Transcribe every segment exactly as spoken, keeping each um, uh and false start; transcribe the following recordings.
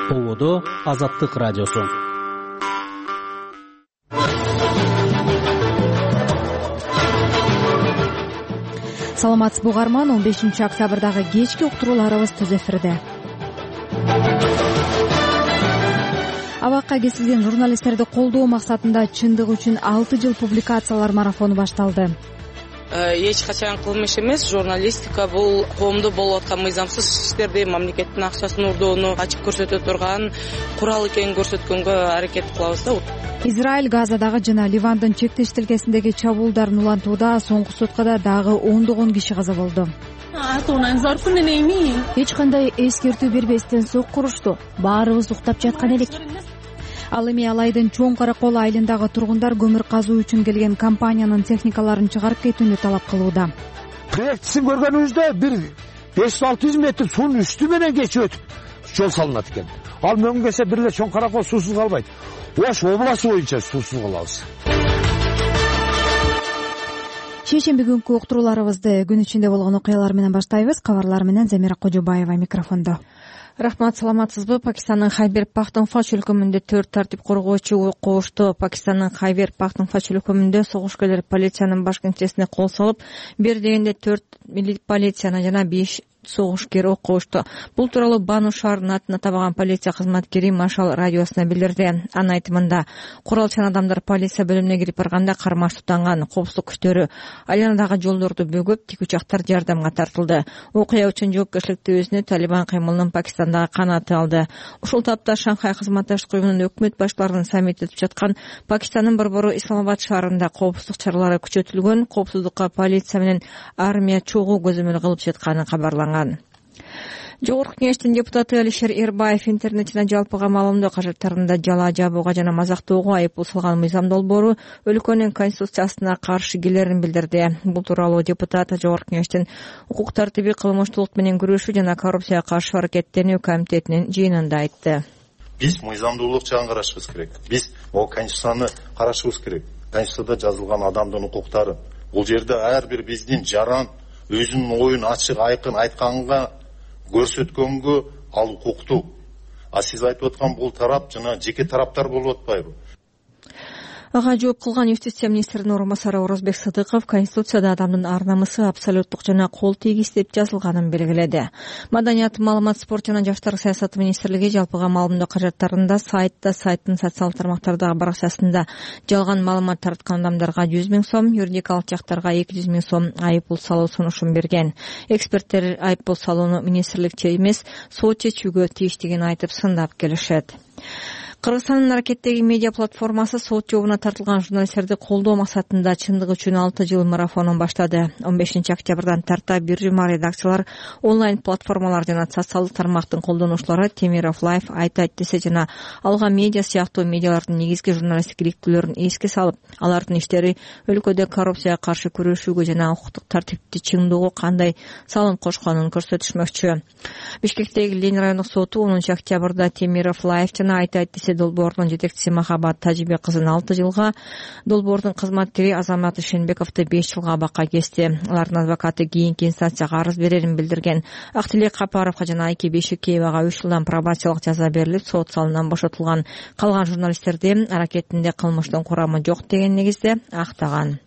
Ободо Азаттык радиосу. Саламатсызбы угарман, он бешинчи октябрдагы кечки уктурууларыбыз түз эфирде. Абакка кесилген журналисттерди колдоо максатында чындык үчүн алты жыл публикациялар марафону башталды. Эч качан кылмыш эмес, журналистика бул коомдо болуп аткан мыйзамсыз иштерди, мамлекеттин акчасын урдоону ачык көрсөтө турган курал экенин көрсөткөнгө аракет кылабыз да. Израиль Газадагы жана Ливандын чектеш тилкесиндеги чабуулдарын улантууда соңку суткада дагы ондогон киши каза болду. Эч кандай эскертүү бербестен сокку урушту. Баарыбыз уктап жаткан элек. Ал эми Алайдын Чоң Каракол айылындагы тургундар көмүр казуу үчүн келген компаниянын техникаларын чыгарып кетүүнү талап кылууда. Проектисин көргөнүбүздө бир беш алты жүз метр суунун үстү менен кечип өтүп жол салынат экен. Ал мөңгөсө бир эле Чоң Каракол суусуз калбайт. Ош областы боюнча суусуз калабыз. Шейшемби күнкү уктурууларыбызды күн ичинде болгон окуялар менен баштайбыз. Кабарлар менен Замира Кожобаева микрофондо. Рахмат, саламатсызбы? Пакистандын Хайбер Пахтунхва өлкөмүндө төрт тартип коргоочу коошту. Пакистандын Хайбер Пахтунхва өлкөмүндө согушкерлер полициянын баш кеңсесине кол салып, бир дегенде төрт полицияны жана беш согушкер окушту. Бул тууралуу Бану шаарынын атын атабаган полиция кызматкери Машал радиосуна билдирди. Анын айтымында, куралчан адамдар полиция бөлүмүнө кирип барганда кармаш тутанган, коопсуздук күчтөрү айланадагы жолдорду бөгөп, тикучактар жардамга тартылды. Окуя үчүн жоопкерчиликти өзүнө Талибан каймылынын Пакистандагы канаты алды. Ушул тапта Шанхай кызматташтык уюмунун өкмөт башчыларынын саммити өтүп жаткан Пакистандын борбору Исламабад шаарында коопсуздук чаралары күчөтүлгөн, коопсуздукка полиция менен армия чогуу көзөмөл кылып жатканы кабарланган. Жогорку кеңештин депутаты Алишер Эрбаев интернетине жалпыга маалымдоо кажеттарында жала жабууга жана мазактоого айыппул салган мыйзам долбоору өлкөнүн конституциясына каршы келерин билдирди. Бул тууралуу депутат Жогорку кеңештин укук тартиби, кылмыштуулук менен күрөшүү жана коррупцияга каршы аракеттенүү комитетинин жыйынында айтты. Биз мыйзамдуулук жагын карашыбыз керек. Биз могу конституцияны карашыбыз керек. Конституцияда жазылган адамдын укуктары. Бул жерде ар бир биздин жаран өзүнүн оюн ачык айкын айтканга көрсөткөнгө ал укуктуу. А сиз айтып аткан бул тарап жана жеке тараптар болуп атпайбы? Ага жооп кылган юстиция министринин орун басары Орозбек Сыдыков Конституцияда адамдын ар намысы абсолюттук жана кол тийгис деп жазылганын белгиледи. Маданият, маалымат, спорт жана жаштар саясаты министрлиги жалпыга маалымдоо каражаттарында сайтта, сайттын социалдык тармактардагы баракчасында жалган маалымат тараткан адамдарга жүз миң сом, юридикалык жактарга эки жүз миң сом айыппул салуу сунушун берген. Эксперттер айыппул салууну министрликче эмес, сот чечүүгө тийиштигин айтып сындап келишет. Кыргызстандын аракеттеги медиа платформасы сот жообуна тартылган журналисттерди колдоо максатында чындык үчүн алты жыл марафонун баштады. он бешинчи октябрдан тарта бир жума редакциялар, онлайн платформалар жана социалдык тармактын колдонуучулары Темиров Лайф, Айтайт десе жана Алга медиа сыяктуу медиалардын негизги журналисттик иликтүүлөрүн эске салып, алардын иштери өлкөдө коррупцияга каршы күрөшүүгө жана укуктук тартипти чыңдоого кандай салым кошконун көрсөтүшмөкчү. Бишкектеги Ленин райондук соту онунчу октябрда Темиров Лайф жана Айтайт десе долбоордун жетекчиси Махабат Тажибек кызын алты жылга, долбоордун кызматкери Азамат Ишенбековду беш жылга абакка кести. Алардын адвокаты кийинки инстанцияга арыз берерин билдирген. Актилек Капаровго жана Айке Бешикеевага үч жылдан пробациялык жаза берилип, сот залынан бошотулган. Калган журналисттерди аракетинде кылмыштын курамы жок деген негизде актаган.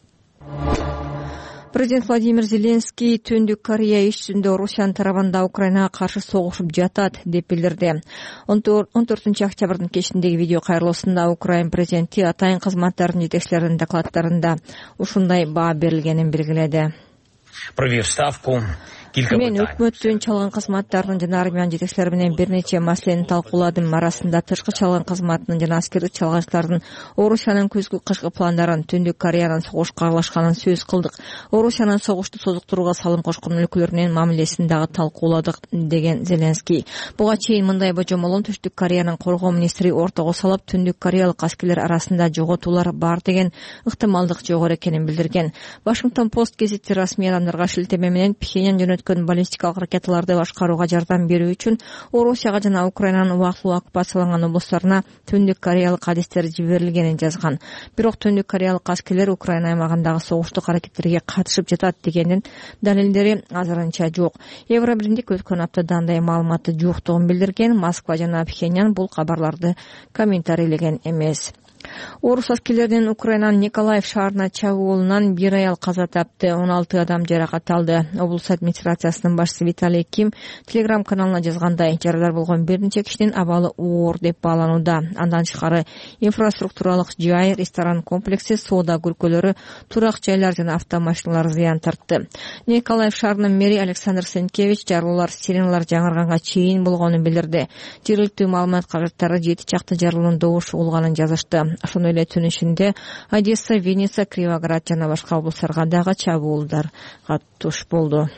Президент Владимир Зеленский Түндүк Корея иш жүзүндө Русиянын тарабында Украинага каршы согушуп жатат деп билдирди. он төртүнчү октябрдын кечиндеги видео кайрылуусунда Украин президенти атайын кызматтардын жетекчилеринин докладдарында ушундай баа берилгенин белгиледи. Провев ставку. Мен өкмөттүн чалган кызматтарынын жана армиянын жетекчилери менен бир нече маселени талкууладым. Арасында тышкы чалган кызматынын жана аскердик чалгынчылардын Орусиянын күзгү кышкы пландарын, Түндүк Кореянын согушка аралашканын сөз кылдык. Орусиянын согушту созуктурууга салым кошкон өлкөлөрүнүн мамилесин дагы талкууладык деген Зеленский. Буга чейин мындай божомолун Түштүк Кореянын коргоо министри ортого салып, Түндүк Кореялык аскерлер арасында жоготуулар бар деген ыктымалдык жогору экенин билдирген. Вашингтон Пост гезити расмий адамдарга шилтеме менен Пхеньян жөнөткөн өткөн баллистикалык ракеталарды башкарууга жардам берүү үчүн Орусияга жана Украинанын убактылуу оккупацияланган облустарына Түндүк Кореялык адистер жиберилгенин жазган. Бирок Түндүк Кореялык аскерлер Украина аймагындагы согуштук аракеттерге катышып жатат дегендин далилдери азырынча жок. Евробиримдик өткөн аптада андай маалыматы жоктугун билдирген. Москва жана Пхеньян бул кабарларды комментарийлеген эмес. Орус аскерлеринин Украинанын Николаев шаарына чабуулунан бир аял каза тапты, он алты адам жаракат алды. Облус администрациясынын башчысы Виталий Ким Телеграм каналына жазгандай, жарадар болгон бир нече кишинин абалы оор деп бааланууда. Андан тышкары инфраструктуралык жай, ресторан комплекси, соода көркөлөрү, турак жайлар жана автомашиналар зыян тартты. Николаев шаарынын мэри Александр Сенкевич жарылуулар сиреналар жаңырганга чейин болгонун билдирди. Жергиликтүү маалымат каражаттары жети чакты жарылуунун добушу болгонун жазышты. Ошондой эле түн ичинде Одесса, Винница, Кривоград жана башка облустарга дагы чабуулдарга туш болду.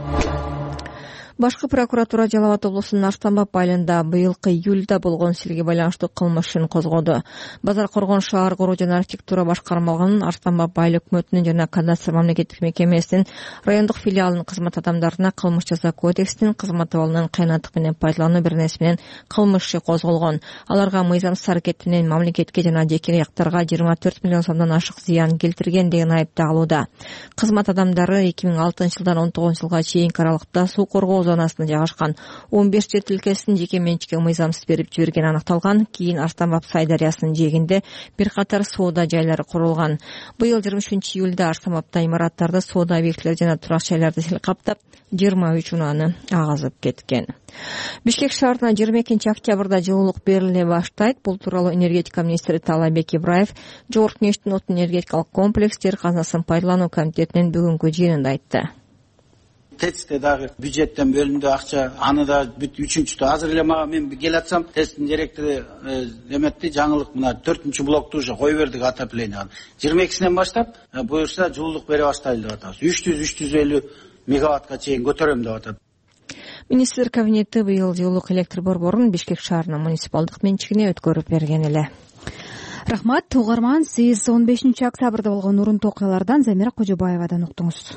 Башкы прокуратура Жалал Абад облусунун Арстанбап айылында быйылкы июлда болгон силге байланыштуу кылмыш ишин козгоду. Базар Коргон шаар куруу жана архитектура башкармалыгынын Арстанбап айыл өкмөтүнүн жана кадастр мамлекеттик мекемесинин райондук филиалынын кызмат адамдарына кылмыш жаза кодексинин кызмат абалынын кыйнаттык менен пайдалануу беренеси менен кылмыш иши козголгон. Аларга мыйзамсыз аракет менен мамлекетке жана жеке жактарга жыйырма төрт миллион сомдон ашык зыян келтирген деген айып тагылууда. Кызмат адамдары эки миң алтынчы жылдан он тогузунчу жылга чейинки аралыкта суу коргоо зонасына жайгашкан он беш жер тилкесин жеке менчикке мыйзамсыз берип жибергени анықталган. Кийин Арстанбап Сай дарыясынын жээгинде бир катар соода жайлары курулган. Быйыл жыйырма үчүнчү июлда Арстанбапта имараттарды, соода объектилери жана турак жайларды сел каптап жыйырма үч унааны агызып кеткен. Бишкек шаарына жыйырма экинчи октябрда жылуулук бериле баштайт. Бул тууралуу энергетика министри Таалайбек Ибраев Жогорку Кеңештин отун энергетикалык комплекс жер казынасын пайдалануу комитетинин бүгүнкү жыйынында айтты. ТЭЦте дагы бюджеттен бөлүндү акча, аны да бүт үчүнчүдө азыр эле мага мен келатсам ТЭЦтин директору эметти, жаңылык мына төртүнчү блокту уже кой бердик отоплениега. жыйырма экисинен баштап буюрса жылуулук бере баштайлы деп атабыз. үч жүз үч жүз элүү мегаваттка чейин көтөрөм деп атат. Министр кабинети быйыл жылуулук электр борборун Бишкек шаарынын муниципалдык менчигине өткөрүп берген эле. Рахмат, угарман, сиз он бешинчи октябрда болгон урунтуу окуялардан Замира Кожобаевадан уктуңуз.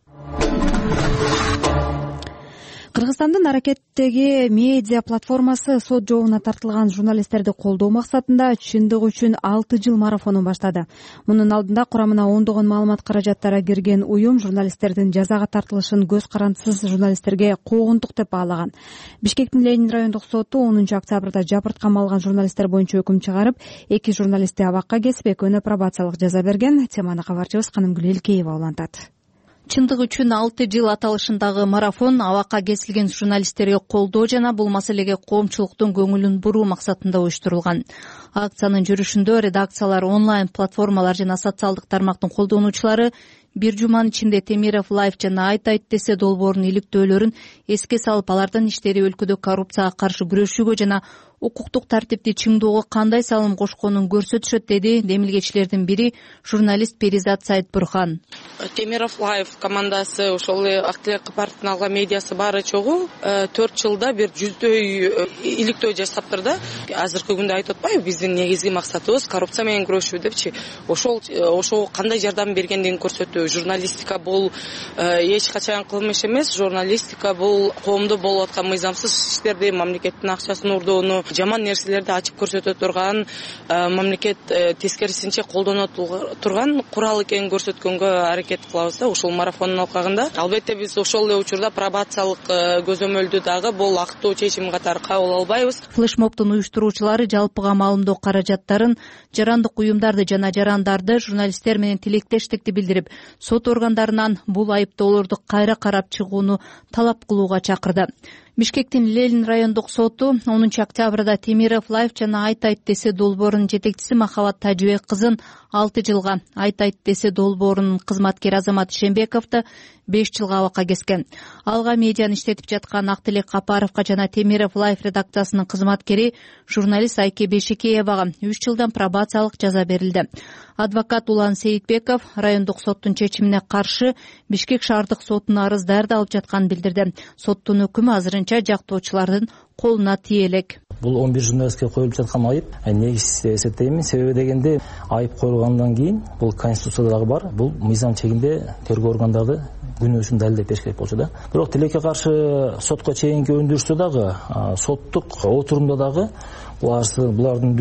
Кыргызстандын аракеттеги медиа платформасы сот жообуна тартылган журналисттерди колдоо максатында чындык үчүн алты жыл марафонун баштады. Мунун алдында курамына ондогон маалымат каражаттары кирген уюм журналисттердин жазага тартылышын көз карандысыз журналисттерге куугунтук деп баалаган. Бишкектин Ленин райондук соту онунчу октябрда жабырт камалган журналисттер боюнча өкүм чыгарып, эки журналистти абакка кесип, экөөнө пробациялык жаза берген. Теманы кабарчыбыз Канымгүл Элкеева улантат. Чындык үчүн алты жыл аталышындагы марафон абакка кесилген журналисттерге колдоо жана бул маселеге коомчулуктун көңүлүн буруу максатында уюштурулган. Акциянын жүрүшүндө редакциялар, онлайн платформалар жана социалдык тармактын колдонуучулары бир жуманын ичинде Темиров Лайф жана Айт Айт десе долбоорунун иликтөөлөрүн эске салып, алардын иштери өлкөдө коррупцияга каршы күрөшүүгө жана укуктук тартипти чыңдоого кандай салым кошконун көрсөтүшөт, деди демилгечилердин бири журналист Перизат Сайтбурхан. Темиров Лайф командасы ошол эле Актылек партиянын алган медиасы баары чогуу төрт жылда бир жүздөй иликтөө жасаптыр да. Азыркы күндө айтып атпайбы, биздин негизги максатыбыз коррупция менен күрөшүү депчи. Ошол ошого кандай жардам бергендигин көрсөтүү. Журналистика бул эч качан кылмыш эмес. Журналистика бул коомдо болуп аткан мыйзамсыз иштерди, мамлекеттин акчасын урдоону, жаман нерселерди ачып көрсөтө турган, мамлекет тескерисинче колдоно турган курал экенин көрсөткөнгө аракет кылабыз да ушул марафондун алкагында. Албетте биз ошол эле учурда пробациялык көзөмөлдү дагы бул актуу чечим катары кабыл албайбыз. Флешмобдун уюштуруучулары жалпыга маалымдоо каражаттарын, жарандык уюмдарды жана жарандарды, журналисттер менен тилектештикти билдирип, сот органдарынан бул айыптоолорду кайра карап чыгууну талап кылууга чакырды. Бишкектин Ленин райондук соту онунчу октябрда Темиров Лайф жана Айт Айт десе долбоорунун жетекчиси Махабат Тажыбек кызын алты жылга, Айт Айт десе долбоорунун кызматкери Азамат Ишенбековду беш жылга абакка кескен. Алга медианы иштетип жаткан Актылек Капаровго жана Темиров Лайф редакциясынын кызматкери журналист Айке Бешикеевага үч жылдан пробациялык жаза берилди. Адвокат Улан Сейитбеков райондук соттун чечимине каршы Бишкек шаардык сотуна арыз даярдалып жатканын билдирди. Соттун өкүмү азырынча жактоочулардын колуна тие элек. Бул он бир журналистке коюлуп жаткан айып негизсиз деп эсептейм. Себеби дегенде айып коюлгандан кийин бул конституцияда дагы бар. Бул мыйзам чегинде тергөө органдары күнөөсүн далилдеп бериш керек болчу да. Бирок тилекке каршы сотко чейинки өндүрүштө дагы, соттук отурумда дагы булардын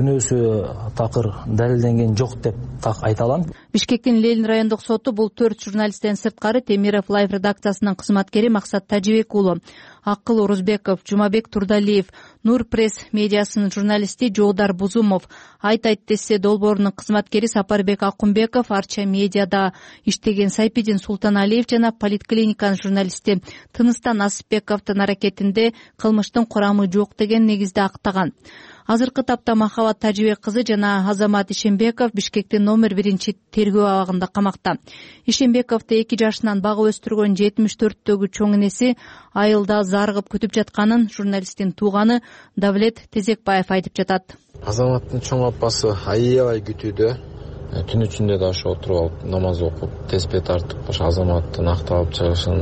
күнөөсү такыр далилденген жок деп так айта алам. Бишкектин Ленин райондук соту бул төрт журналисттен сырткары Темиров Лайв редакциясынын кызматкери Максат Тажибек уулу, Акыл Орузбеков, Жумабек Турдалиев, Нур пресс медиасынын журналисти Жолдар Бузумов, Айт айт десе долбоорунун кызматкери Сапарбек Акунбеков, Арча медиада иштеген Сайпидин Султаналиев жана Политклиниканын журналисти Тыныстан Насыпбековдун аракетинде кылмыштын курамы жок деген негизде актаган. Азыркы тапта Махабат Тажибек кызы жана Азамат Ишенбеков Бишкектин номер биринчи тергөө абагында камакта. Ишенбековду эки жашынан багып өстүргөн жетимиш төрттөгү чоң энеси айылда зарыгып күтүп жатканын журналисттин тууганы Давлет Тезекбаев айтып жатат. Азаматтын чоң апасы аябай күтүүдө, түн ичинде да ошо отуруп алып намаз окуп, теспе тартып, ошо Азаматтын акталып чыгышын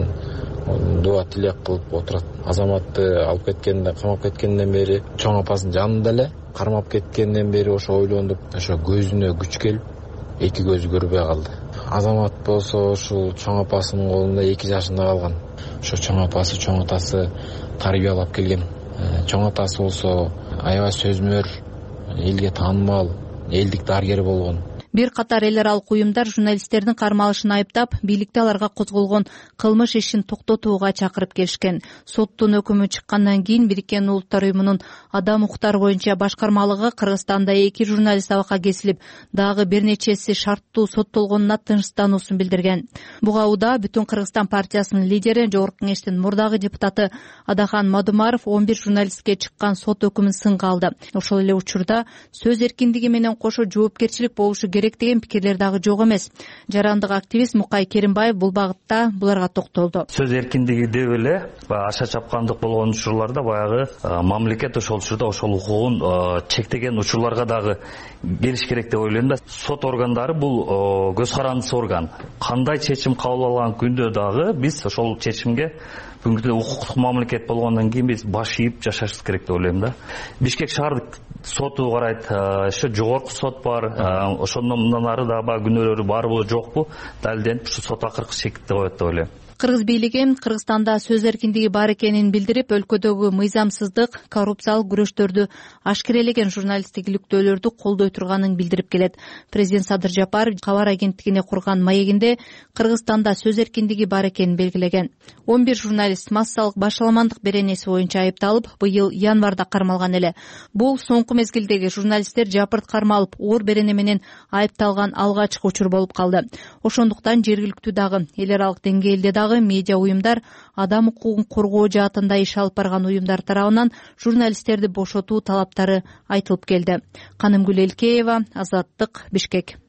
дуа тилек кылып отурат. Азаматты алып кеткенде, камап кеткенден бери чоң апасынын жанында эле, кармап кеткенден бери ошо ойлондуп, ошо көзүнө күч келип, эки көзү көрбөй калды. Азамат болсо ушул чоң апасынын колунда эки жашында калган. Ошо чоң апасы, чоң атасы тарбиялап келген. Чоң атасы болсо аябай сөзмөр, элге таанымал, элдик дарыгер болгон. Бир катар эл аралык уюмдар журналисттердин кармалышын айыптап, бийликте аларга козголгон кылмыш ишин токтотууга чакырып келишкен. Соттун өкүмү чыккандан кийин Бириккен Улуттар уюмунун адам укуктары боюнча башкармалыгы Кыргызстанда эки журналист абакка кесилип, дагы бир нечеси шарттуу соттолгонуна тынчтануусун билдирген. Буга убакта Бүтүн Кыргызстан партиясынын лидери, Жогорку Кеңештин мурдагы депутаты Адахан Мадумаров он бир журналистке чыккан сот өкүмүн сынга алды. Ошол эле учурда сөз эркиндиги менен кошо жоопкерчилик болушу керек деген пикирлер дагы жок эмес. Жарандык активист Мукай Керимбаев бул багытта буларга токтолду. Сөз эркиндиги деп эле аша чапкандык болгон учурларда баягы мамлекет ошол учурда ошол укугун чектеген учурларга дагы келиш керек деп ойлойм да. Сот органдары бул көз карандысы орган. Кандай чечим кабыл алган күндө дагы биз ошол чечимге бүгүнкү укуктук мамлекет болгондон кийин биз баш ийип жашашыбыз керек деп ойлойм да. Бишкек шаардык соту карайт, ошо жогорку сот бар, ошондон ары да баягы күнөөлөрү барбы жокпу далилденип ушу сот акыркы чекитти коет деп ойлойм. Кыргыз бийлиги Кыргызстанда сөз эркиндиги бар экенин билдирип, өлкөдөгү мыйзамсыздык, коррупциялык күрөштөрдү ашкерелеген журналисттик иликтөөлөрдү колдой турганын билдирип келет. Президент Садыр Жапаров кабар агенттигине курган маегинде Кыргызстанда сөз эркиндиги бар экенин белгилеген. он бир журналист массалык башаламандык беренеси боюнча айыпталып, быйыл январда кармалган эле. Бул соңку мезгилдеги журналисттер жапырт кармалып, оор берене менен айыпталган алгачкы учур болуп калды. Ошондуктан жергиликтүү дагы эл аралык деңгээлде дагы медиа уюмдар адам укугун коргоо жаатында иш алып барган уюмдар тарабынан журналисттерди бошотуу талаптары айтылып келди. Канымгүл Элкеева, Азаттык, Бишкек.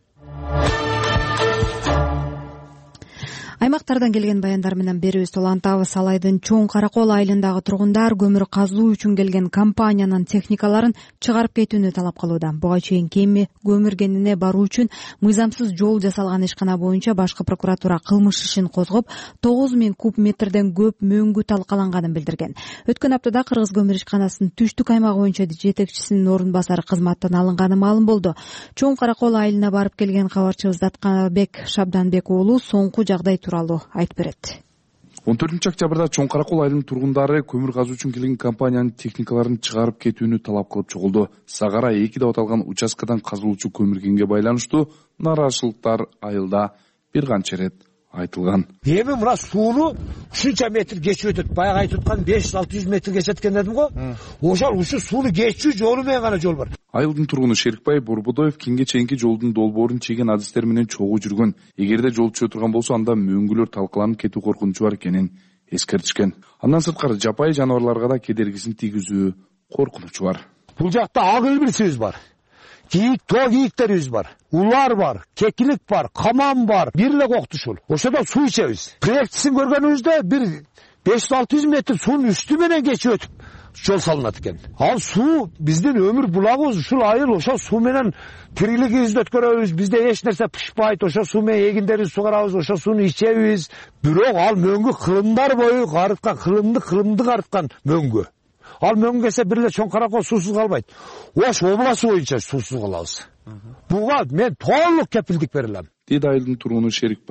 Аймактардан келген баяндар менен берүүбүздү улантабыз. Алайдын Чоң Каракол айылындагы тургундар көмүр казуу үчүн келген компаниянын техникаларын чыгарып кетүүнү талап кылууда. Буга чейин кеме көмүргенине баруу үчүн мыйзамсыз жол жасалган ишкана боюнча башкы прокуратура кылмыш ишин козгоп, тогуз миң куб метрден көп мөңгү талкаланганын билдирген. Өткөн аптада Кыргыз көмүр ишканасынын түштүк аймагы боюнча жетекчисинин орун басары кызматтан алынганы маалым болду. Чоң Каракол айылына барып келген кабарчыбыз Датканбек Шабданбек уулу соңку жагдай тууралуу айтып берет. он төртүнчү октябрда Чоң Каракол айылынын тургундары көмүр казуу үчүн келген компаниянын техникаларын чыгарып кетүүнү талап кылып чогулду. Сагара эки деп аталган участкадан казылуучу көмүргенге байланыштуу нааразычылыктар айылда бир канча ирет айтылган. Эми мына сууну ушунча метр кечип өтөт. Баягы айтып аткан беш жүз алты жүз метр кечет экен дедим го. Ошол ушу сууну кечүү жолу менен гана жол бар. Айылдын тургуну Шерикбай Бурбудоев кеңге чейинки жолдун долбоорун чеген адистер менен чогуу жүргөн. Эгерде жол түшө турган болсо, анда мөңгүлөр талкаланып кетүү коркунучу бар экенин эскертишкен. Андан сырткары жапайы жаныбарларга да кедергисин тийгизүү коркунучу бар. Бул жакта ак илбирсибиз бар. Кийик, тоо кийиктерибиз бар. Улар бар, кекилик бар, каман бар. Бир эле коктушул. Ошодо суу ичебиз. Проектисин көргөнүбүздө бир беш жүз алты жүз метр суунун үстү менен кечип өтүп жол салынат экен. Ал суу биздин өмүр булагыбыз, ушул айыл ошол суу менен тирилигибизди өткөрөбүз. Бизде эч нерсе пышпайт, ошол суу менен эгиндерибизди сугарабыз, ошол сууну ичебиз. Бирок ал мөңгү кылымдар бою карыткан, кылымды кылымды карыткан мөңгү. Ал мөңгү кесе бир эле Чоң Каракол суусуз калбайт. Ош областы боюнча суусуз калабыз. Буга мен толук кепилдик бере алам. Деди айылдын тургуну Шерикбай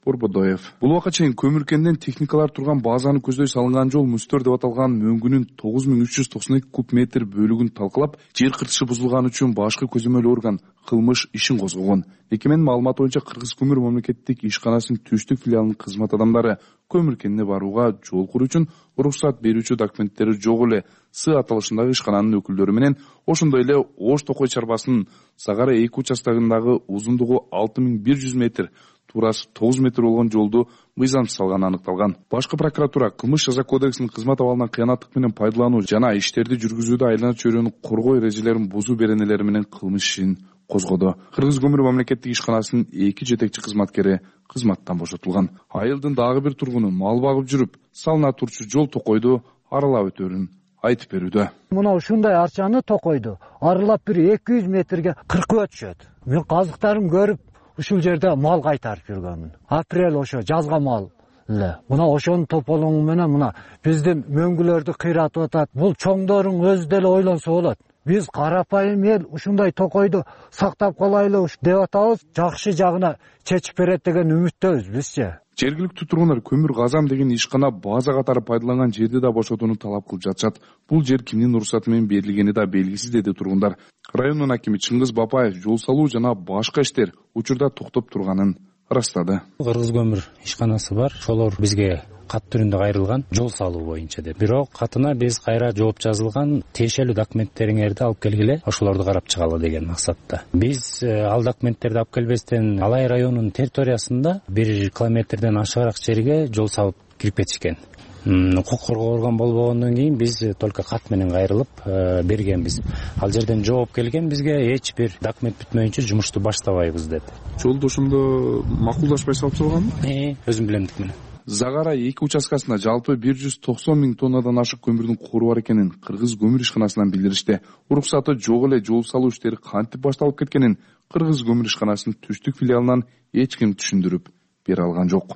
Борбодоев. Бул убакка чейин көмүр кенден техникалар турган базаны көздөй салынган жол мөстөр деп аталган мөңгүнүн тогуз миң үч жүз токсон эки куб метр бөлүгүн талкалап, жер кыртышы бузулган үчүн башкы көзөмөл орган кылмыш ишин козгогон. Мекеменин маалыматы боюнча Кыргыз көмүр мамлекеттик ишканасынын түштүк филиалынын кызмат адамдары көмүр кеніне барууга жол куруу үчүн уруксат берүүчү документтери жок эле С аталышындагы ишкананын өкүлдөрү менен, ошондой эле Ош Токой чарбасынын Сагара эки участогундагы узундугу алты миң бир жүз метр, туурасы тогуз метр болгон жолду мыйзамсыз салганы аныкталган. Башкы прокуратура кылмыш жаза кодексинин кызмат абалынан кыянаттык менен пайдалануу жана иштерди жүргүзүүдө айлана чөйрөнү коргоо эрежелерин бузуу беренелери менен кылмыш ишин козгоду. Кыргыз көмүр мамлекеттик ишканасынын эки жетекчи кызматкери кызматтан бошотулган. Айылдын дагы бир тургуну мал багып жүрүп, салына турчу жол Токойду аралап өтөрүн айтып берүүдө. Мына ушундай арчаны Токойду аралап бир эки жүз метрге кыркып өтүшөт. Мен казыктарын көрүп ушул жерде мал кайтарып жүргөнмүн. Апрель ошо жазга мал эле. Мына ошонун тополоңу менен мына биздин мөңгүлөрдү кыйратып атат. Бул чоңдорун өзү деле ойлонсо болот. Биз карапайым эл ушундай Токойду сактап калайлы деп атабыз. Жакшы жагына чечип берет деген үмүттөбүз бизчи. Жергиликтүү тургундар көмүр казам деген ишкана база катары пайдаланган жерди да бошотууну талап кылып жатышат. Бул жер кимдин уруксаты менен берилгени да белгисиз, деди тургундар. Райондун акими Чыңгыз Бапаев жол салуу жана башка иштер учурда токтоп турганын ырастады. Кыргыз көмүр ишканасы бар, ошолор бизге кат түрүндө кайрылган жол салуу боюнча деп. Бирок катына биз кайра жооп жазылган тиешелүү документтериңерди алып келгиле, ошолорду карап чыгалы деген максатта. Биз ал документтерди алып келбестен Алай районунун территориясында бир километрден ашыгыраак жерге жол салып кирип кетишкен. Укук коргоо орган болбогондон кийин биз только кат менен кайрылып бергенбиз. Ал жерден жооп келген бизге эч бир документ бүтмөйүнчө жумушту баштабайбыз деп. Жолду ошондо макулдашпай салып салганбы? Э, өзүм билемдик менен. Загара эки участкасында жалпы бир жүз токсон миң тоннадан ашык көмүрдүн кору бар экенин Кыргыз көмүр ишканасынан билдиришти. Уруксаты жок эле жол салуу иштери кантип башталып кеткенин Кыргыз көмүр ишканасынын түштүк филиалынан эч ким түшүндүрүп бере алган жок.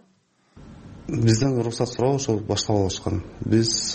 Бизден уруксат сурап ошол баштап алышкан. Биз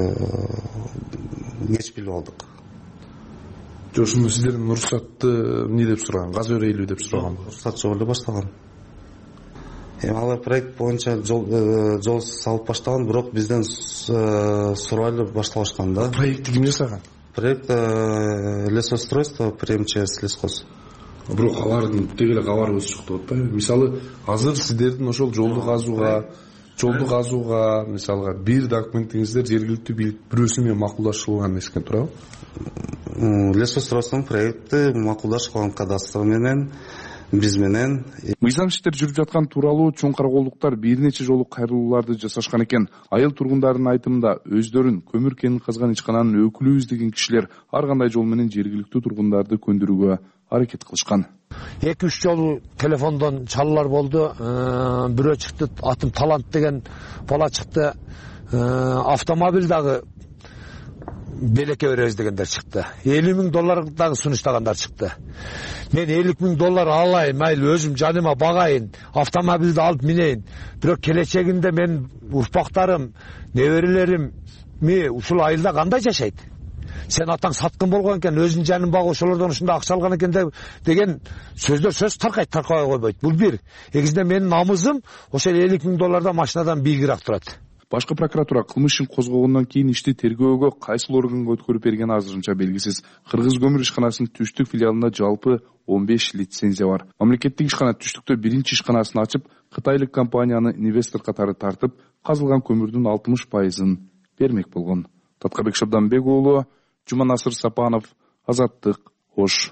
кеч билип алдык. Жошондо сиздердин уруксатты эмне деп сураган? Газ өрөйлү деп сураган. Уруксат жок эле баштаган. Эми алар проект боюнча жол жол салып баштаган, бирок бизден сурайлы башталышкан да. Проектти ким жасаган? Проект лесостройство при эм че эс лесхоз. Бирок алардын тегеле кабары өзү чыкты атпайбы? Мисалы, азыр сиздердин ошол жолду казууга, жолду казууга, мисалга бир документиңиздер жергиликтүү бийлик бирөөсү менен макулдашылган эскен турабы? Лесостройствонун проекти макулдашылган кадастр менен биз менен. Мыйзам иштер жүрүп жаткан тууралуу чоң караколдуктар бир нече жолу кайрылууларды жасашкан экен. Айыл тургундарынын айтымында өздөрүн көмүр кенин казган ишкананын өкүлүбүз деген кишилер ар кандай жол менен жергиликтүү тургундарды көндүрүүгө аракет кылышкан. эки үч жолу телефондон чалуулар болду. Бирөө чыкты, атым Талант деген бала чыкты. Автомобиль дагы белекке беребиз дегендер чыкты. элүү миң доллар дагы сунуштагандар чыкты. Мен элүү миң доллар алайын, майыл өзүм жаныма багайын, автомобилди алып минейин. Бирок келечегинде мен урпактарым, неберелерим ми ушул айылда кандай жашайт? Сен атаң саткын болгон экен, өзүнүн жанын багып ошолордон ушундай акча алган экен деген сөздөр сөз таркайт, таркабай койбойт. Бул бир. Экинчиден менин намызым ошол элүү миң доллардан машинадан бийигирээк турат. Башкы прокуратура кылмыш ишин козгогондон кийин ишти тергөөгө кайсыл органга өткөрүп бергени азырынча белгисиз. Кыргыз көмүр ишканасынын түштүк филиалында жалпы он беш лицензия бар. Мамлекеттик ишкана түштүктө биринчи ишканасын ачып, кытайлык компанияны инвестор катары тартып, казылган көмүрдүн алтымыш пайызын бермек болгон. Таткабек Шабданбек уулу, Жуманасыр Сапанов, Азаттык, Ош.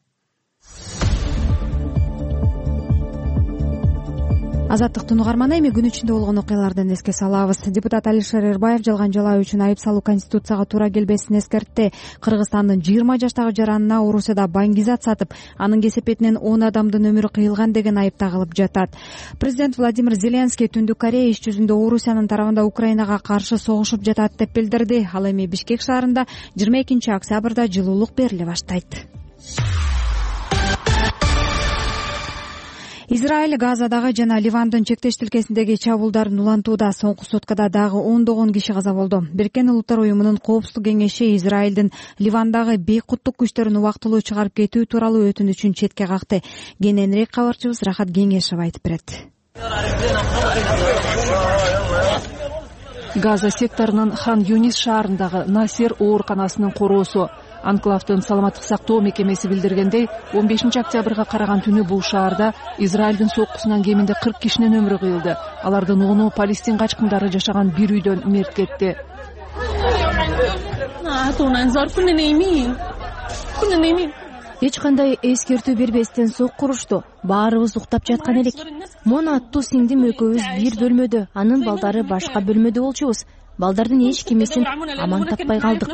Азаттыктын угарманы, эми күн ичинде болгон окуялардан эске салабыз. Депутат Алишер Эрбаев жалган жалаа үчүн айып салуу Конституцияга туура келбесин эскертти. Кыргызстандын жыйырма жаштагы жаранына Орусияда баңгизат сатып, анын кесепетинен он адамдын өмүрү кыйылган деген айып тагылып жатат. Президент Владимир Зеленский Түндүк Корея иш жүзүндө Орусиянын тарабында Украинага каршы согушуп жатат деп билдирди. Ал эми Бишкек шаарында жыйырма экинчи октябрда жылуулук бериле баштайт. Израиль Газадагы жана Ливандын чектеш тилкесиндеги чабуулдарын улантууда. Соңку суткада дагы ондогон киши каза болду. Бириккен Улуттар уюмунун Коопсуздук кеңеши Израилдин Ливандагы бейкуттук күчтөрүн убактылуу чыгарып кетүү тууралуу өтүнүчүн четке какты. Кененирээк кабарчыбыз Рахат Кеңешев айтып берет. Газа секторунун Хан Юнис шаарындагы Насер ооруканасынын короосу. Анклавдын саламаттык сактоо мекемеси билдиргендей, он бешинчи октябрга караган түнү бул шаарда Израилдин соккусунан кеминде кырк кишинин өмүрү кыйылды. Алардын ону Палестин качкындары жашаган бир үйдөн мерт кетти. Эч кандай эскертүү бербестен сокку урушту. Баарыбыз уктап жаткан элек. Мона аттуу сиңдим экөөбүз бир бөлмөдө, анын балдары башка бөлмөдө болчубуз. Балдардын эч кимисин аман таппай калдык,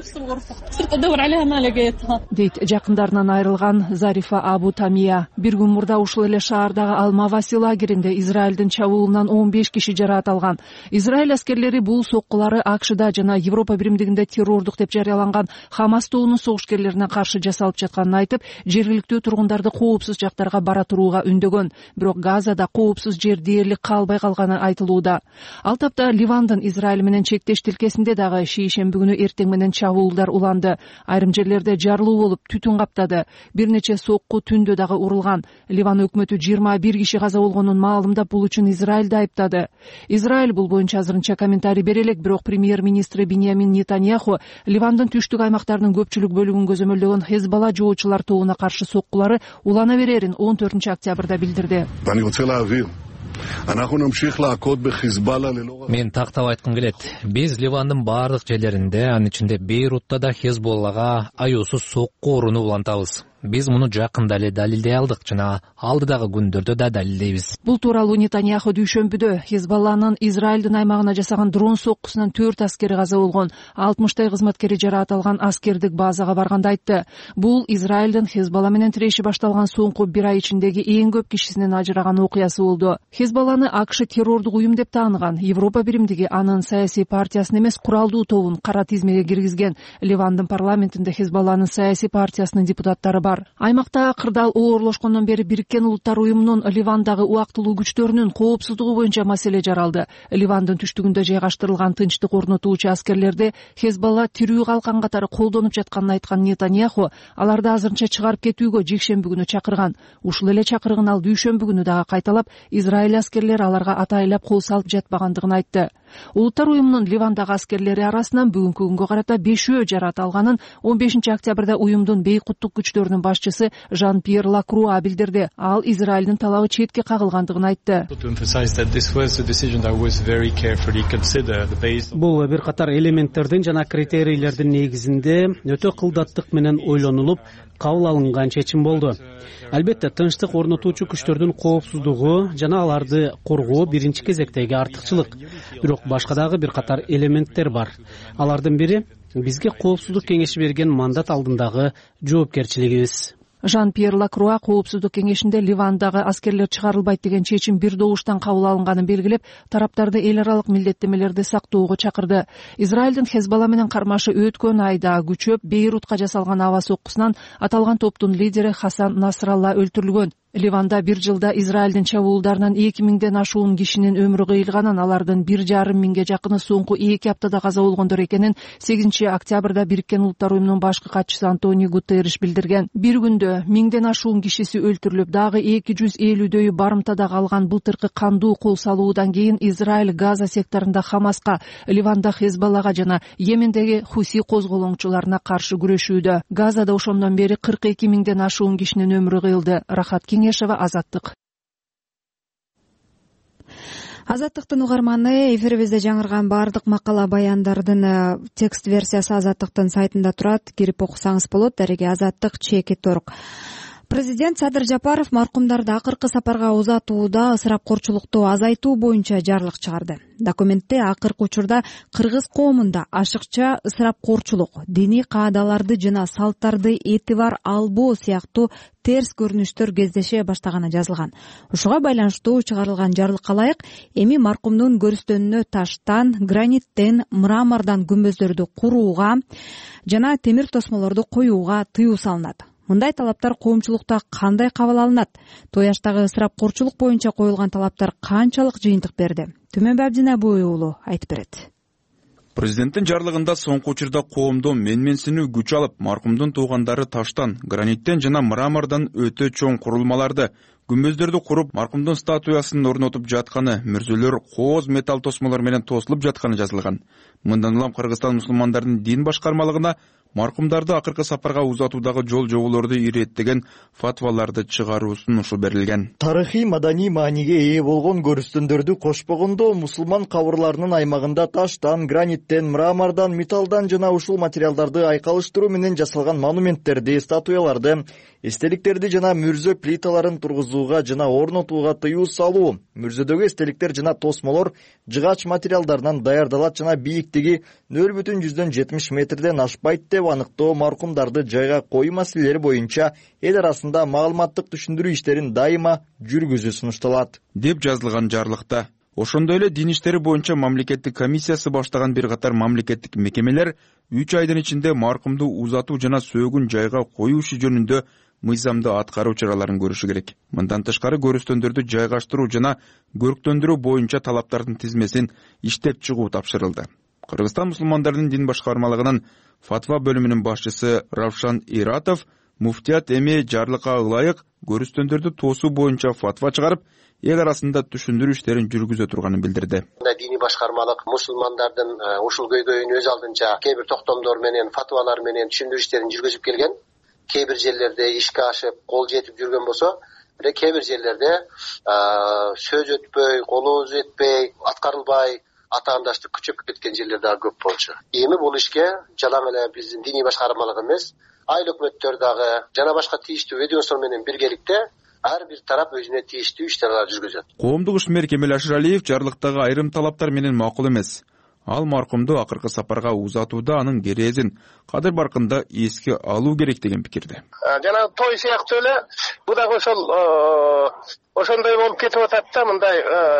дейт жакындарынан айрылган Зарифа Абу Тамия. Бир күн мурда ушул эле шаардагы Ал-Маваси лагеринде Израилдин чабуулунан он беш киши жараат алган. Израиль аскерлери бул соккулары АКШда жана Европа биримдигинде террордук деп жарыяланган Хамас тобунун согушкерлерине каршы жасалып жатканын айтып, жергиликтүү тургундарды коопсуз жактарга бара турууга үндөгөн. Бирок Газада коопсуз жер дээрлик калбай калганы айтылууда. Ал тапта Ливандын Израиль менен чектеш тилкесинде дагы шейшемби күнү эртең менен чабуулдар уланды. Айрым жерлерде жарылуу болуп, түтүн каптады. Бир нече сокку түндө дагы урулган. Ливан өкмөтү жыйырма бир киши каза болгонун маалымдап, бул үчүн Израилди айыптады. Израиль бул боюнча азырынча комментарий бере элек, бирок премьер-министри Биньямин Нетаньяху Ливандын түштүк аймактарынын көпчүлүк бөлүгүн көзөмөлдөгөн Хезбалла жоочулар тобуна каршы соккулары улана берерин он төртүнчү октябрда билдирди. Мен тактап айткым келет. Биз Ливандын баардык жерлеринде, анын ичинде Бейрутта да Хезболлага аюусуз сокку урууну улантабыз. Биз муну жакында эле далилдей алдык жана алдыдагы күндөрдө да далилдейбиз. Бул тууралуу Нетаньяху дүйшөмбүдө Хезбалланын Израилдин аймагына жасаган дрон соккусунан төрт аскери каза болгон, алтымыштай кызматкери жараат алган аскердик базага барганда айтты. Бул Израилдин Хезбалла менен тиреши башталган соңку бир ай ичиндеги эң көп кишисинин ажыраган окуясы болду. Хезбалланы АКШ террордук уюм деп тааныган. Европа биримдиги анын саясий партиясын эмес, куралдуу тобун кара тизмеге киргизген. Ливандын парламентинде Хезбалланын саясий партиясынын депутаттары бар. Аймакта кырдаал оорлошкондон бери Бириккен Улуттар уюмунун Ливандагы убактылуу күчтөрүнүн коопсуздугу боюнча маселе жаралды. Ливандын түштүгүндө жайгаштырылган тынчтык орнотуучу аскерлерди Хезбалла тирүү калкан катары колдонуп жатканын айткан Нетаньяху аларды азырынча чыгарып кетүүгө жекшемби күнү чакырган. Ушул эле чакырыгын ал дүйшөмбү күнү дагы кайталап, Израиль аскерлери аларга атайлап кол салып жатпагандыгын айтты. Улуттар уюмунун Ливандагы аскерлери арасынан бүгүнкү күнгө карата бешөө жараат алганын он бешинчи октябрда уюмдун бейкуттук күчтөрүнүн башчысы Жан-Пьер Лакруа билдирди. Ал Израилдин талабы четке кагылгандыгын айтты. Бул бир катар элементтердин жана критерийлердин негизинде өтө кылдаттык менен ойлонулуп кабыл алынган чечим болду. Албетте, тынчтык орнотуучу күчтөрдүн коопсуздугу жана аларды коргоо биринчи кезектеги артыкчылык. Бирок башка дагы бир катар элементтер бар. Алардын бири бизге коопсуздук кеңеши берген мандат алдындагы жоопкерчилигибиз. Жан-Пьер Лакруа коопсуздук кеңешинде Ливандагы аскерлер чыгарылбайт деген чечим бир добуштан кабыл алынганын белгилеп, тараптарды эл аралык милдеттемелерди сактоого чакырды. Израилдин Хезбалла менен кармашы өткөн айда күчөп Бейрутка жасалган аба соккусунан аталган топтун лидери Хасан Насралла өлтүрүлгөн. Ливанда бир жылда Израилдин чабуулдарынан эки миңден ашуун кишинин өмүрү кыйылганын, алардын бир жарым миңге жакыны соңку эки аптада каза болгондор экенин сегизинчи октябрда Бириккен Улуттар уюмунун башкы катчысы Антонио Гутерриш билдирген. Бир күндө миңден ашуун кишиси өлтүрүлүп, дагы эки жүз элүүдөйү барымтада калган былтыркы кандуу кол салуудан кийин Израиль Газа секторунда Хамаска, Ливанда Хезбаллага жана Йемендеги Хуси козголоңчуларына каршы күрөшүүдө. Газада ошондон бери кырк эки миңден ашуун кишинин өмүрү кыйылды. Рахат Кеңешева, Азаттык. Азаттыктын угарманы, эфирибизде жаңырган баардык макала баяндардын текст версиясы Азаттыктын сайтында турат. Кирип окусаңыз болот. Дареги Азаттык чекит орг. Президент Садыр Жапаров маркумдарды акыркы сапарга узатууда ысырапкорчулукту азайтуу боюнча жарлык чыгарды. Документте акыркы учурда кыргыз коомунда ашыкча ысырапкорчулук, диний каадаларды жана салттарды этибар албоо сыяктуу терс көрүнүштөр кездеше баштаганы жазылган. Ушуга байланыштуу чыгарылган жарлыкка ылайык эми маркумдун көрүстөнүнө таштан, граниттен, мрамордон күмбөздөрдү курууга жана темир тосмолорду коюуга тыюу салынат. Мындай талаптар коомчулукта кандай кабыл алынат? Тояштагы ысырапкорчулук боюнча коюлган талаптар канчалык жыйынтык берди? Түмөнбай Абдинабой уулу айтып берет. Президенттин жарлыгында соңку учурда коомду менменсинүү күч алып, маркумдун туугандары таштан, граниттен жана мрамордон өтө чоң курулмаларды күмбөздөрдү куруп маркумдун статуясын орнотуп жатканы, мүрзөлөр кооз металл тосмолор менен тосулуп жатканы жазылган. Мындан улам Кыргызстан мусулмандардын дин башкармалыгына маркумдарды акыркы сапарга узатуудагы жол жоболорду иреттеген фатваларды чыгаруу сунушу берилген. Тарыхый маданий мааниге ээ болгон көрүстөндөрдү кошпогондо мусулман кабырларынын аймагында таштан, граниттен, мрамордон, металлдан жана ушул материалдарды айкалыштыруу менен жасалган монументтерди, статуяларды, эстеликтерди жана мүрзө плиталарын тургузууга жана орнотууга тыюу салуу. Мүрзөдөгү эстеликтер жана тосмолор жыгач материалдарынан даярдалат жана бийиктиги нөл бүтүн жүздөн жетимиш метрден ашпайт деп аныктоо, маркумдарды жайга коюу маселелери боюнча эл арасында маалыматтык түшүндүрүү иштерин дайыма жүргүзүү сунушталат деп жазылган жарлыкта. Ошондой эле дин иштери боюнча мамлекеттик комиссиясы баштаган бир катар мамлекеттик мекемелер үч айдын ичинде маркумду узатуу жана сөөгүн жайга коюу иши жөнүндө мыйзамды аткаруу чараларын көрүшү керек. Мындан тышкары көрүстөндөрдү жайгаштыруу жана көрктөндүрүү боюнча талаптардын тизмесин иштеп чыгуу тапшырылды. Кыргызстан мусулмандардын дин башкармалыгынын фатва бөлүмүнүн башчысы Равшан Иратов муфтият эми жарлыкка ылайык көрүстөндөрдү тоосуу боюнча фатва чыгарып, эл арасында түшүндүрүү иштерин жүргүзө турганын билдирди. Диний башкармалык мусулмандардын ушул көйгөйүн өз алдынча кээ бир токтомдор менен, фатвалар менен түшүндүрүү иштерин жүргүзүп келген. Кээ бир жерлерде ишке ашып, кол жетип жүргөн болсо, бирок кээ бир жерлерде сөз өтпөй, колу жетпей, аткарылбай, атаандаштык күчөп кеткен жерлер дагы көп болчу. Эми бул ишке жалаң эле биздин диний башкармалык эмес, айыл өкмөттөр дагы жана башка тийиштүү ведомство менен биргеликте ар бир тарап өзүнө тийиштүү иштерди жүргүзөт. Коомдук ишмер Кемел Ашыралиев жарлыктагы айрым талаптар менен макул эмес. Ал маркумду акыркы сапарга узатууда анын керезин кадыр баркында эске алуу керек деген пикирде. Жана той сыяктуу эле бул дагы ошол ошондой болуп кетип атат да, мындай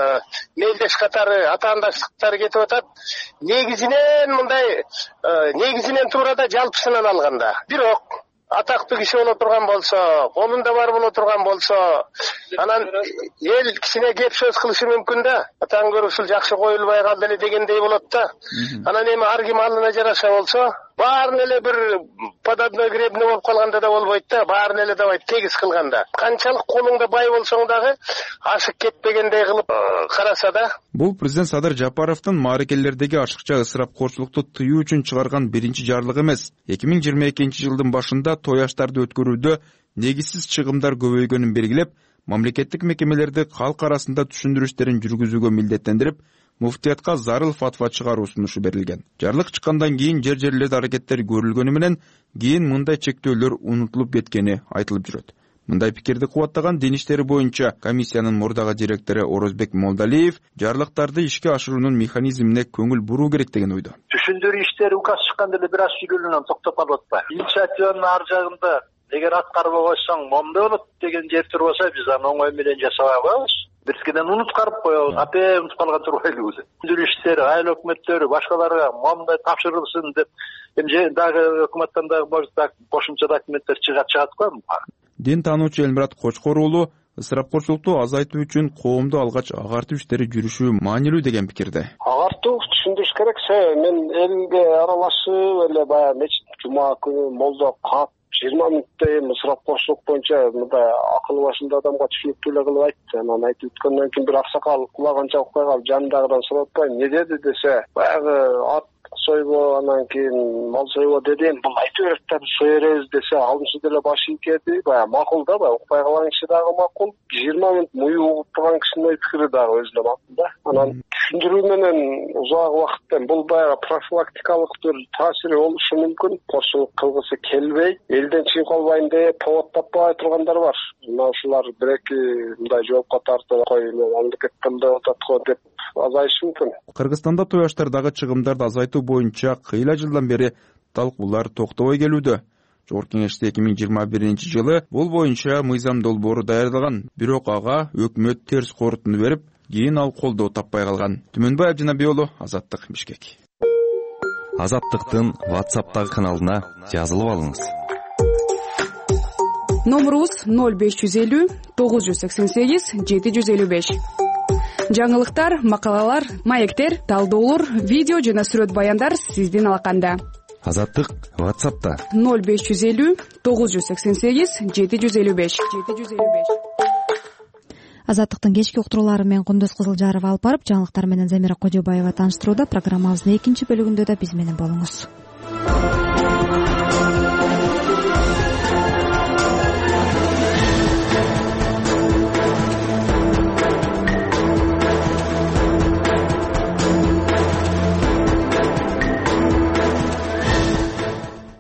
мелдеш катары атаандаштыктар кетип атат. Негизинен мындай негизинен туурада жалпысынан алганда. Бирок атактуу киши боло турган болсо, колунда бар боло турган болсо, анан эл кичине кеп сөз кылышы мүмкүн да. Атаң көрүп ушул жакшы коюлбай калды эле дегендей болот да. Анан эми ар ким алына жараша болсо, баарын эле бир подобной гребне болуп калганда да болбойт да, баарын эле давай тегиз кылганда. Канчалык колуңда бай болсоң дагы ашык кетпегендей кылып караса да. Бул президент Садыр Жапаровдун мааракелердеги ашыкча ысырапкорчулукту тыюу үчүн чыгарган биринчи жарлыгы эмес. эки миң жыйырма экинчи жылдын башында той аштарды өткөрүүдө негизсиз чыгымдар көбөйгөнүн белгилеп, мамлекеттик мекемелерди калк арасында түшүндүрүү иштерин жүргүзүүгө милдеттендирип, муфтиятка зарыл фатва чыгаруу сунушу берилген. Жарлык чыккандан кийин жер жерлерде аракеттер көрүлгөнү менен кийин мындай чектөөлөр унутулуп кеткени айтылып жүрөт. Мындай пикирди кубаттаган дин иштери боюнча комиссиянын мурдагы директору Орозбек Молдалиев жарлыктарды ишке ашыруунун механизмине көңүл буруу керек деген ойдо. Түшүндүрүү иштери указ чыкканда эле бир аз шүгүлүнөн токтоп калып атпайбы? Инициативанын ар жагында эгер аткарбай койсоң момда болот деген жер турбаса, биз аны оңой менен жасабай коебуз. Бирскеден унуткарып коебуз, апе унутуп калган турбайлыбыз. Түшүндүрүү иштери, айыл өкмөттөрү башкаларга момда тапшырылсын деп, эми дагы өкмөттөн дагы может кошумча документтер чыгат чыгат го. Дин таануучу Элмурат Кочкор уулу ысырапкорчулукту азайтуу үчүн коомду алгач агартуу иштери жүрүшү маанилүү деген пикирде. Агартуу түшүндүрүш керек. Мен элге аралашып эле баягы мечит жума күнү молдо кап жыйырма мүнөттөй ысырапкорчулук боюнча мындай акыл башында адамга түшүнүктүү эле кылып айтты. Анан айтып өткөндөн кийин бир аксакал кулаганча укпай калып жанындагыдан сурап атпайбы, эмне деди десе, баягы ат сойбо, анан кийин мал сойбо дедим, бул айтып берет да, сой беребиз десе, алынчы деле башы ийкеди, баягы макул да, баягы укпай калган киши дагы макул, жыйырма мүнөт муюу угуп турган кишинин ой пикири дагы өзүнө макул да. Анан түшүндүрүү менен узак убакыттан бул баягы профилактикалык бир таасири болушу мүмкүн. Корчулук кылгысы келбей, элден чыгып калбайын деп повод таппай тургандар бар. Мына ушулар бир-эки мындай жоопко тартып коюп, мамлекетте мындай атат го деп азайышы мүмкүн. Кыргызстанда той аштардагы чыгымдарды азайтуу боюнча кыйла жылдан бери талкуулар токтобой келүүдө. Жогорку Кеңеште эки миң жыйырма биринчи жылы бул боюнча мыйзам долбоору даярдалган, бирок ага өкмөт терс корутунду берип, кийин ал колдоо таппай калган. Түмөнбай Абдинабий уулу, Азаттык, Бишкек. Азаттыктын WhatsApp'тагы каналына жазылып алыңыз. Номерубуз ноль беш жүз элүү тогуз жүз сексен сегиз жети жүз элүү беш. Жаңылыктар, макалалар, маектер, талдоолор, видео жана сүрөт баяндар сиздин алаканда. Азаттык WhatsApp'та ноль беш жүз элүү тогуз жүз сексен сегиз жети жүз элүү беш. Азаттыктын кечки уктуруулары менен Кундуз Кызылжарова алып барып, жаңылыктар менен Замира Кожобаева тааныштырууда. Программабыздын экинчи бөлүгүндө да биз менен болуңуз.